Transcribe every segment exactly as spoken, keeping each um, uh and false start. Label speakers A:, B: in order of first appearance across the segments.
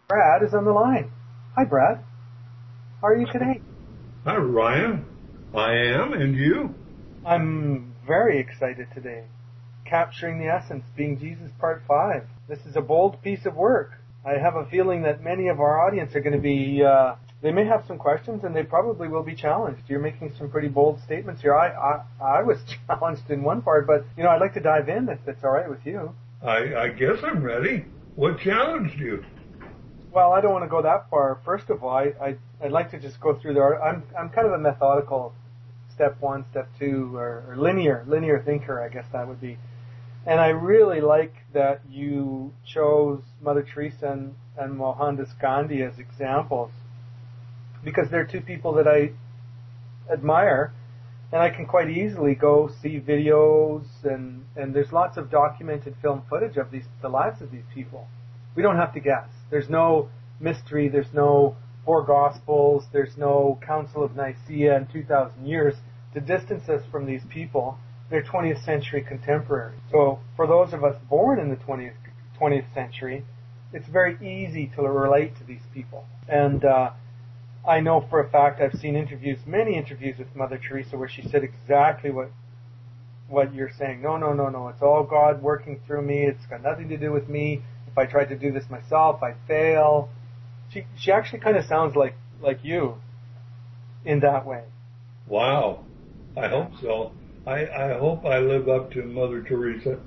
A: Brad is on the line. Hi, Brad. How are you today?
B: Hi, Ryan. I am, and you?
A: I'm very excited today. Capturing the Essence, Being Jesus Part five. This is a bold piece of work. I have a feeling that many of our audience are going to be, uh, they may have some questions and they probably will be challenged. You're making some pretty bold statements here. I, I, I was challenged in one part, but, you know, I'd like to dive in if it's all right with you.
B: I, I guess I'm ready. What challenged you?
A: Well, I don't want to go that far. First of all, I, I, I'd like to just go through there. I'm, I'm kind of a methodical step one, step two, or, or linear, linear thinker, I guess that would be. And I really like that you chose Mother Teresa and, and Mohandas Gandhi as examples, because they're two people that I admire, and I can quite easily go see videos, and, and there's lots of documented film footage of these, the lives of these people. We don't have to guess. There's no mystery. There's no four Gospels. There's no Council of Nicaea in two thousand years to distance us from these people. They're twentieth century contemporaries. So for those of us born in the twentieth, twentieth century, it's very easy to relate to these people. And uh, I know for a fact I've seen interviews, many interviews with Mother Teresa where she said exactly what what you're saying. No, no, no, no. It's all God working through me. It's got nothing to do with me. If I tried to do this myself, I'd fail. She she actually kind of sounds like, like you in that way.
B: Wow. I hope so. I, I hope I live up to Mother Teresa.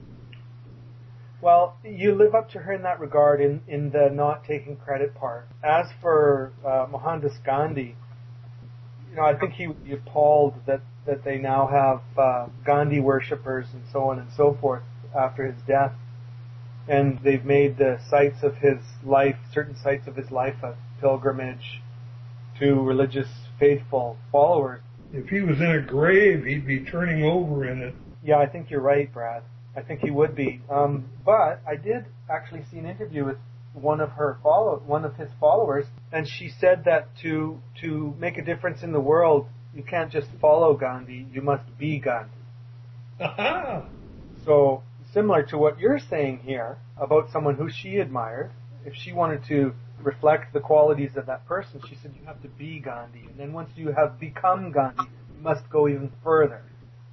A: Well, you live up to her in that regard in, in the not taking credit part. As for uh, Mohandas Gandhi, you know, I think he would be appalled that, that they now have uh, Gandhi worshippers and so on and so forth after his death. And they've made the sites of his life, certain sites of his life, a pilgrimage to religious, faithful followers.
B: If he was in a grave, he'd be turning over in it.
A: Yeah, I think you're right, Brad. I think he would be. Um, but I did actually see an interview with one of her follow, one of his followers, and she said that to to make a difference in the world, you can't just follow Gandhi, you must be Gandhi.
B: Aha!
A: So similar to what you're saying here about someone who she admired, if she wanted to reflect the qualities of that person, she said you have to be Gandhi. And then once you have become Gandhi, you must go even further.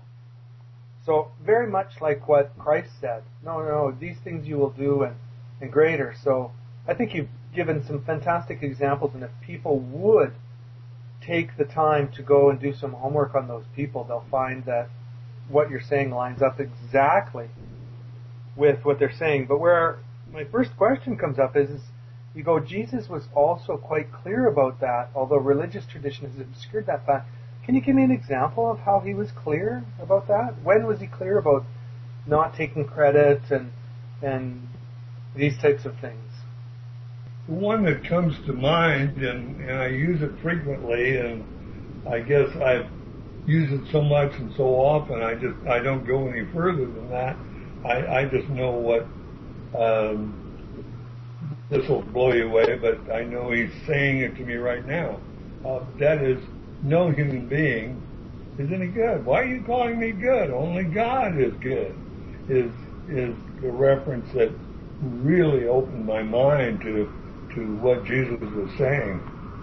A: So very much like what Christ said, no, no, these things you will do and, and greater. So I think you've given some fantastic examples, and if people would take the time to go and do some homework on those people, they'll find that what you're saying lines up exactly with what they're saying. But where my first question comes up is, is you go, Jesus was also quite clear about that, although religious tradition has obscured that fact. Can you give me an example of how he was clear about that? When was he clear about not taking credit and and these types of things?
B: The one that comes to mind, and, and I use it frequently, and I guess I've used it so much and so often, I just I don't go any further than that. I, I just know what, um, this will blow you away, but I know he's saying it to me right now. Uh, that is, no human being is any good. Why are you calling me good? Only God is good, is is the reference that really opened my mind to, to what Jesus was saying.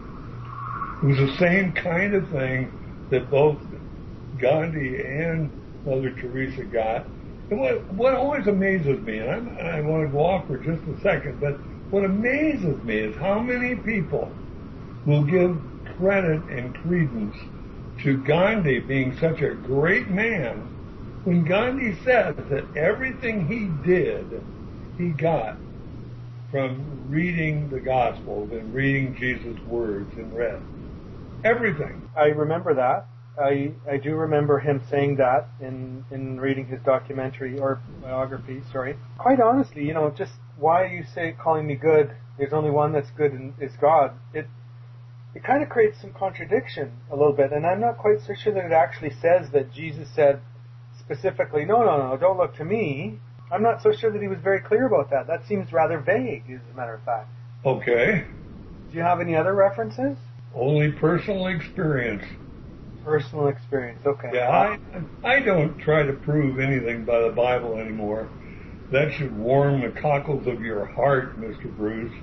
B: It was the same kind of thing that both Gandhi and Mother Teresa got. And what, what always amazes me, and I'm, I want to go off for just a second, but what amazes me is how many people will give credit and credence to Gandhi being such a great man when Gandhi said that everything he did, he got from reading the Gospels and reading Jesus' words and read. Everything.
A: I remember that. I, I do remember him saying that in, in reading his documentary or biography, sorry. Quite honestly, you know, just why you say calling me good, there's only one that's good and is God. It it kind of creates some contradiction a little bit, and I'm not quite so sure that it actually says that Jesus said specifically, no, no, no, don't look to me. I'm not so sure that he was very clear about that. That seems rather vague, as a matter of fact.
B: Okay.
A: Do you have any other references?
B: Only personal experience.
A: Personal experience, okay.
B: Yeah, I, I don't try to prove anything by the Bible anymore. That should warm the cockles of your heart, Mister Bruce.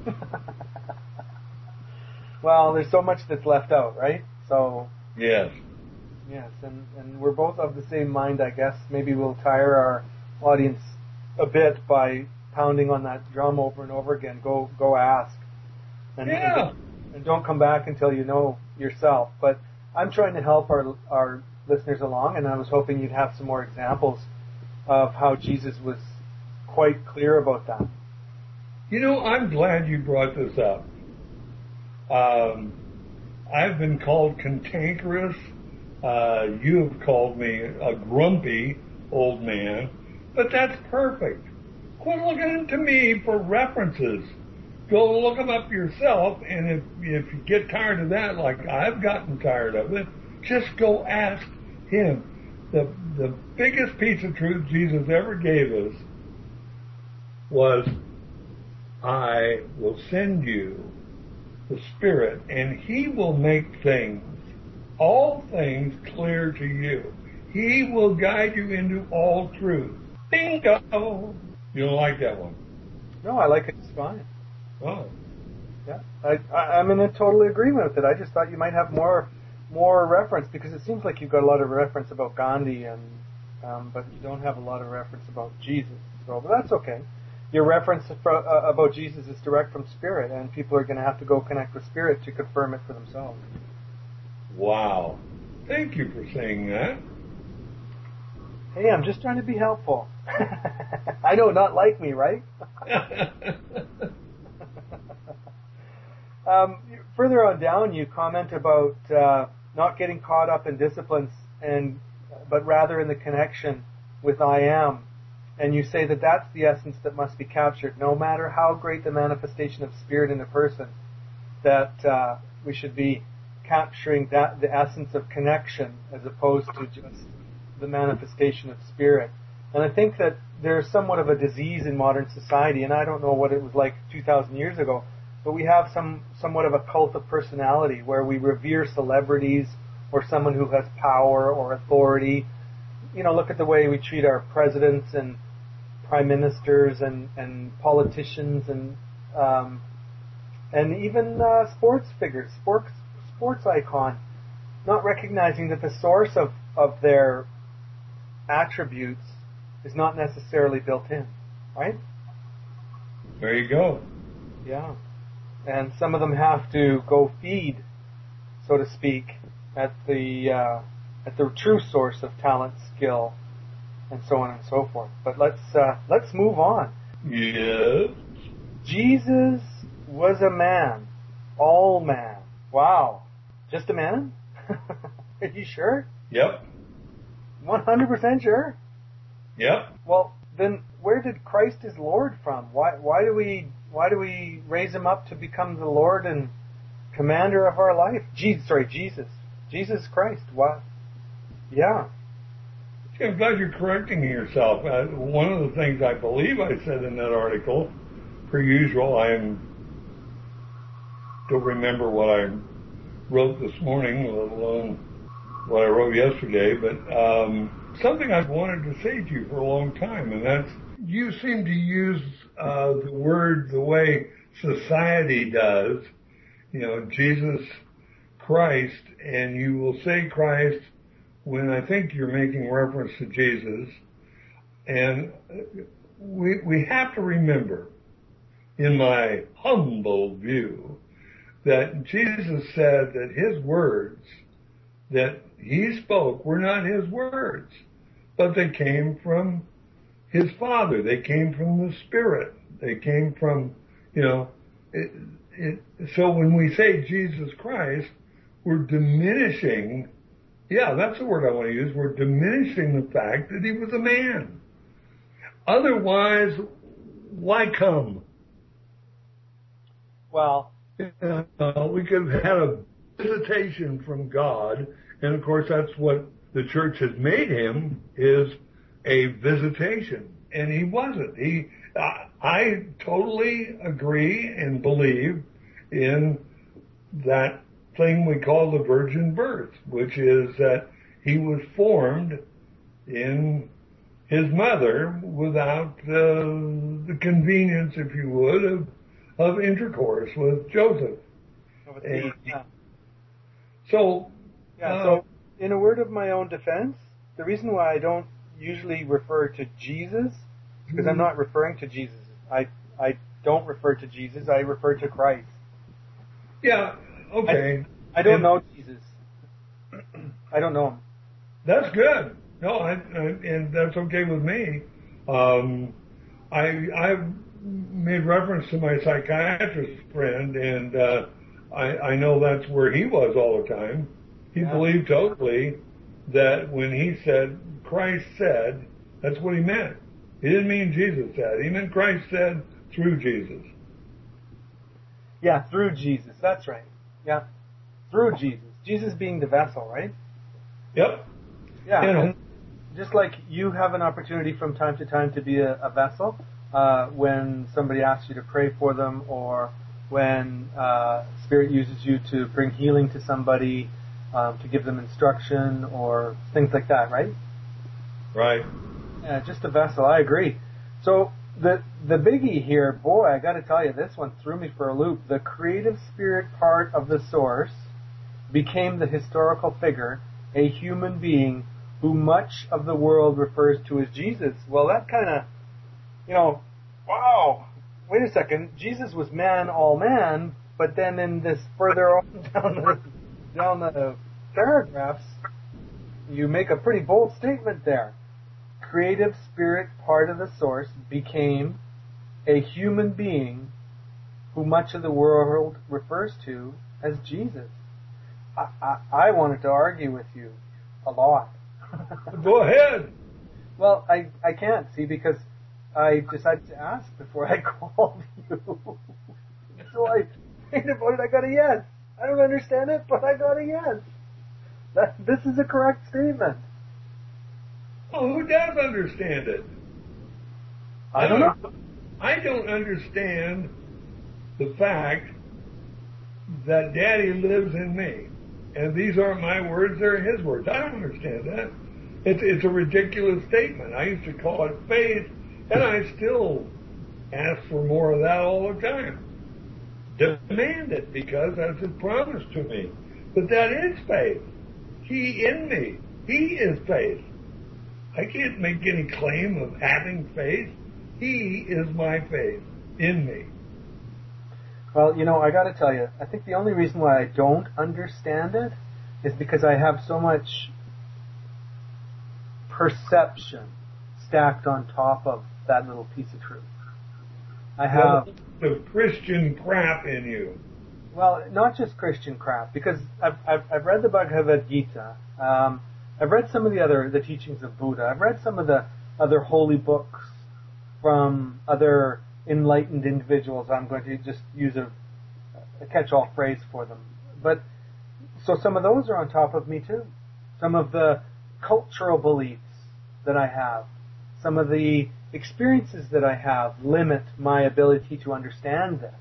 A: Well, there's so much that's left out, right? So
B: Yes.
A: yes, and, and we're both of the same mind, I guess. Maybe we'll tire our audience a bit by pounding on that drum over and over again. Go go ask. And,
B: Yeah.
A: and, and don't come back until you know yourself. But I'm trying to help our our listeners along, and I was hoping you'd have some more examples of how Jesus was quite clear about that.
B: You know, I'm glad you brought this up. Um, I've been called cantankerous. Uh, you have called me a grumpy old man, but that's perfect. Quit looking to me for references. Go look them up yourself, and if if you get tired of that, like I've gotten tired of it, just go ask him. The the biggest piece of truth Jesus ever gave us was, I will send you the Spirit, and He will make things, all things, clear to you. He will guide you into all truth. Bingo! You don't like that one?
A: No, I like it just fine.
B: Oh.
A: Yeah, I, I, I'm in a total agreement with it. I just thought you might have more more reference, because it seems like you've got a lot of reference about Gandhi, and um, but you don't have a lot of reference about Jesus. So, but that's okay. Your reference for, uh, about Jesus is direct from Spirit, and people are going to have to go connect with Spirit to confirm it for themselves.
B: Wow. Thank you for saying that.
A: Hey, I'm just trying to be helpful. I know, not like me, right? um, further on down, you comment about uh, not getting caught up in disciplines, and but rather in the connection with I am. And you say that that's the essence that must be captured, no matter how great the manifestation of Spirit in a person, that uh, we should be capturing that the essence of connection as opposed to just the manifestation of Spirit. And I think that there's somewhat of a disease in modern society, and I don't know what it was like two thousand years ago, but we have some somewhat of a cult of personality where we revere celebrities or someone who has power or authority. You know, look at the way we treat our presidents and prime ministers and, and politicians and um, and even uh, sports figures, sports sports icon, not recognizing that the source of, of their attributes is not necessarily built in, right?
B: There you go.
A: Yeah. And some of them have to go feed, so to speak, at the uh, at the true source of talent, skill, and so on and so forth. But let's uh, let's move on.
B: Yes.
A: Jesus was a man, all man. Wow, just a man? Are you sure?
B: Yep.
A: one hundred percent sure?
B: Yep.
A: Well, then where did Christ is Lord from? Why why do we why do we raise him up to become the Lord and commander of our life? Jesus, sorry, Jesus, Jesus Christ. What? Yeah.
B: I'm glad you're correcting yourself. Uh, one of the things I believe I said in that article, per usual, I don't remember what I wrote this morning, let alone what I wrote yesterday, but um, something I've wanted to say to you for a long time, and that's, you seem to use uh, the word the way society does, you know, Jesus Christ, and you will say Christ when I think you're making reference to Jesus. And we we have to remember, in my humble view, that Jesus said that his words that he spoke were not his words, but they came from his Father. They came from the Spirit. They came from, you know, it, it, so when we say Jesus Christ, we're diminishing, yeah, that's the word I want to use, we're diminishing the fact that he was a man. Otherwise, why come?
A: Well,
B: uh, we could have had a visitation from God, and of course that's what the church has made him, is a visitation, and he wasn't. He, I, I totally agree and believe in that thing we call the virgin birth, which is that he was formed in his mother without uh, the convenience, if you would, of of intercourse with Joseph.
A: With me, yeah.
B: So,
A: yeah.
B: Uh,
A: so, in a word of my own defense, the reason why I don't usually refer to Jesus is because I'm not referring to Jesus. I I don't refer to Jesus. I refer to Christ.
B: Yeah. Okay.
A: I, I don't
B: and
A: know Jesus. I don't know him.
B: That's good. No, I, I, and that's okay with me. Um, I I've made reference to my psychiatrist friend, and uh, I I know that's where he was all the time. He
A: Yeah.
B: believed totally that when he said Christ said, that's what he meant. He didn't mean Jesus said. He meant Christ said through Jesus.
A: Yeah, through Jesus. That's right. Yeah, through Jesus. Jesus being the vessel, right?
B: Yep.
A: Yeah.
B: You know,
A: And just like you have an opportunity from time to time to be a, a vessel, uh, when somebody asks you to pray for them, or when uh, Spirit uses you to bring healing to somebody, um, to give them instruction, or things like that, right?
B: right.
A: Yeah, just a vessel. I agree. So the the biggie here, boy, I got to tell you, this one threw me for a loop. The creative spirit part of the source became the historical figure, a human being who much of the world refers to as Jesus. Well, that kind of, you know, wow. Wait a second. Jesus was man, all man, but then in this further on down the down the paragraphs, you make a pretty bold statement there. Creative spirit part of the source became a human being who much of the world refers to as Jesus. I, I, I wanted to argue with you a lot.
B: Go ahead.
A: Well, I, I can't, see, because I decided to ask before I called you. So I think about it, I got a yes. I don't understand it, but I got a yes. That, this is a correct statement.
B: Oh, who does understand it?
A: I don't know.
B: I don't understand the fact that Daddy lives in me. And these aren't my words, they're his words. I don't understand that. It's, it's a ridiculous statement. I used to call it faith, and I still ask for more of that all the time. Demand it, because that's his promise to me. But that is faith. He in me. He is faith. I can't make any claim of having faith. He is my faith in me.
A: Well, you know, I got to tell you, I think the only reason why I don't understand it is because I have so much perception stacked on top of that little piece of truth. I have
B: the Christian crap in you.
A: Well, not just Christian crap, because I've I've, I've read the Bhagavad Gita. Um, I've read some of the other the teachings of Buddha. I've read some of the other holy books from other enlightened individuals. I'm going to just use a, a catch-all phrase for them. But so some of those are on top of me too. Some of the cultural beliefs that I have, some of the experiences that I have limit my ability to understand this.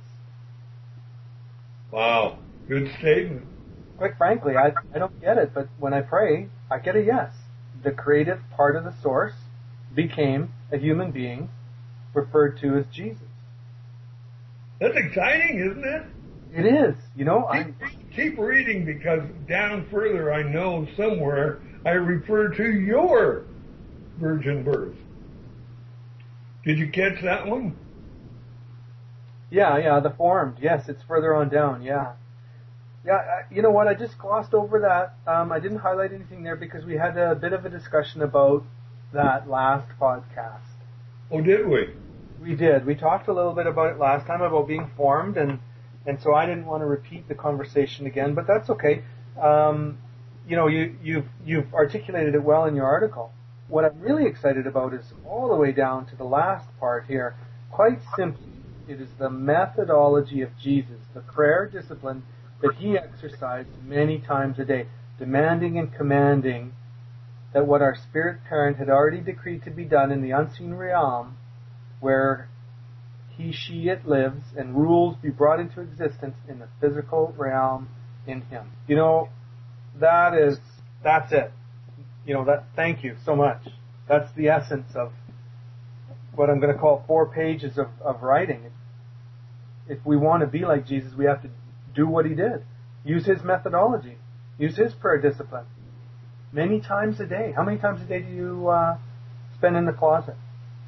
B: Wow, good statement.
A: Quite frankly, I, I don't get it, but when I pray, I get a yes. The creative part of the source became a human being referred to as Jesus.
B: That's exciting, isn't it?
A: It is. You know, I
B: keep, keep reading, because down further I know somewhere I refer to your virgin birth. Did you catch that one?
A: Yeah, yeah, the formed. Yes, it's further on down. Yeah. Yeah, I, you know what? I just glossed over that. Um, I didn't highlight anything there because we had a bit of a discussion about that last podcast.
B: Oh, did we?
A: We did. We talked a little bit about it last time, about being formed, and, and so I didn't want to repeat the conversation again, but that's okay. Um, you know, you, you've, you've articulated it well in your article. What I'm really excited about is all the way down to the last part here. Quite simply, it is the methodology of Jesus, the prayer discipline that he exercised many times a day, demanding and commanding that what our spirit parent had already decreed to be done in the unseen realm, where he, she, it lives, and rules be brought into existence in the physical realm in him. You know, that is, that's it. You know, that, thank you so much. That's the essence of what I'm going to call four pages of, of writing. if we want to be like Jesus, we have to do what he did. Use his methodology. Use his prayer discipline. Many times a day. How many times a day do you uh, spend in the closet?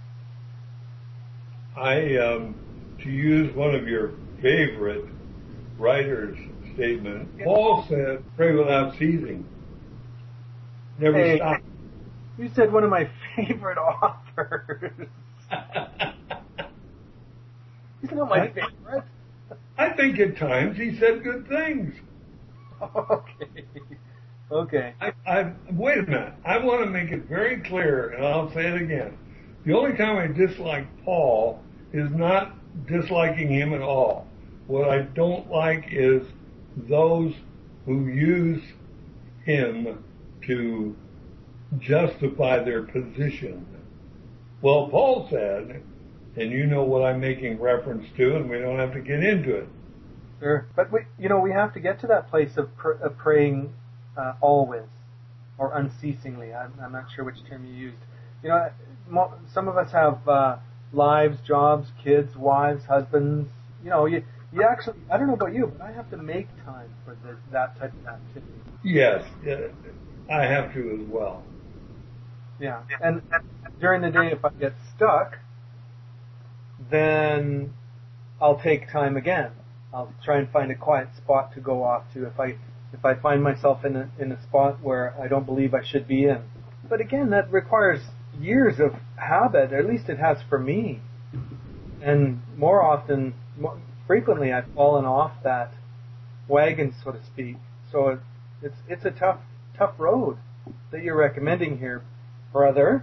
B: I, um, to use one of your favorite writers' statement, Paul said, pray without ceasing. Never
A: Hey,
B: stop.
A: You said one of my favorite authors. He's not my
B: I,
A: favorite.
B: I think at times he said good things.
A: Okay. Okay.
B: I, I, wait a minute. I want to make it very clear, and I'll say it again. The only time I dislike Paul is not disliking him at all. What I don't like is those who use him to justify their position. Well, Paul said, and you know what I'm making reference to, and we don't have to get into it.
A: Sure. But, we, you know, we have to get to that place of, pr- of praying uh, always or unceasingly. I'm, I'm not sure which term you used. You know, mo- some of us have uh, lives, jobs, kids, wives, husbands. You know, you, you actually, I don't know about you, but I have to make time for the, that type of activity.
B: Yes, I have to as well.
A: Yeah. And, and during the day, if I get stuck, then I'll take time again. I'll try and find a quiet spot to go off to if I if I find myself in a, in a spot where I don't believe I should be in. But again, that requires years of habit, or at least it has for me. And more often, more frequently, I've fallen off that wagon, so to speak. So it, it's it's a tough tough road that you're recommending here, brother.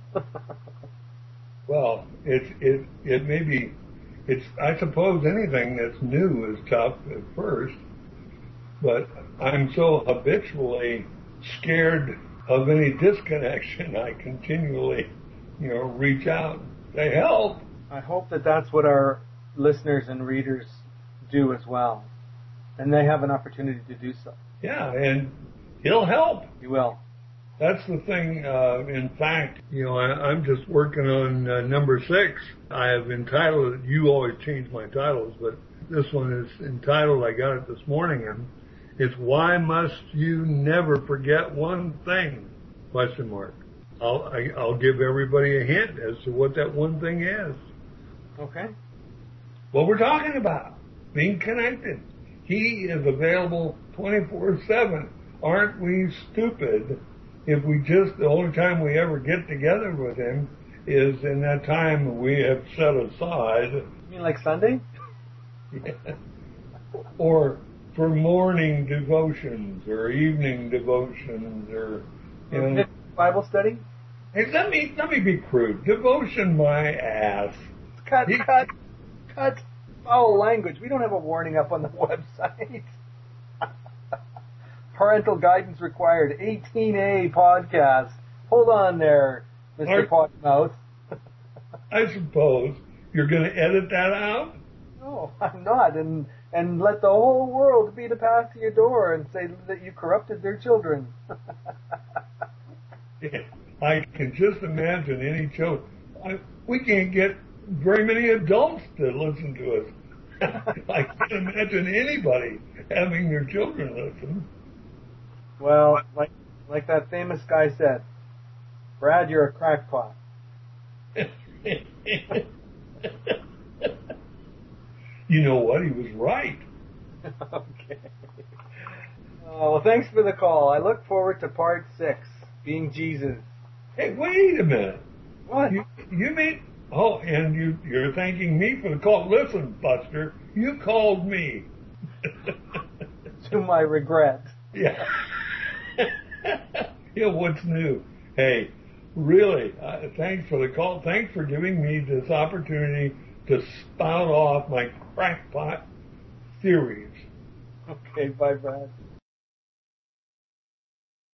B: Well, it it it may be. It's, I suppose anything that's new is tough at first, but I'm so habitually scared of any disconnection, I continually, you know, reach out to help.
A: I hope that that's what our listeners and readers do as well, and they have an opportunity to do so.
B: Yeah, and he'll help.
A: He will.
B: That's the thing. Uh, in fact, you know, I, I'm just working on uh, number six. I have entitled it, you always change my titles, but this one is entitled, I got it this morning, and it's Why Must You Never Forget One Thing? Question mark. I'll, I, I'll give everybody a hint as to what that one thing is.
A: Okay.
B: What we're talking about, being connected. He is available twenty-four seven. Aren't we stupid if we just, the only time we ever get together with him is in that time we have set aside.
A: You mean like Sunday?
B: Yeah. Or for morning devotions or evening devotions or, you know.
A: Bible study?
B: Hey, let me, let me be crude. Devotion my ass.
A: Cut,
B: he,
A: cut, cut. Foul language. We don't have a warning up on the website. Parental guidance required. eighteen A podcast. Hold on there, Mister Potmouth.
B: I suppose you're going to edit that out?
A: No, I'm not. And and let the whole world beat a path to your door and say that you corrupted their children.
B: Yeah, I can just imagine any children. I, we can't get very many adults to listen to us. I can't imagine anybody having their children listen.
A: Well, like like that famous guy said, Brad, you're a crackpot.
B: You know what? He was right.
A: Okay. Oh, well, thanks for the call. I look forward to part six, being Jesus.
B: Hey, wait a minute.
A: What?
B: You, you mean... Oh, and you, you're thanking me for the call. Listen, Buster, you called me.
A: To my regret.
B: Yeah. Yeah, what's new? Hey, really, uh, thanks for the call. Thanks for giving me this opportunity to spout off my crackpot theories.
A: Okay, bye, Brad.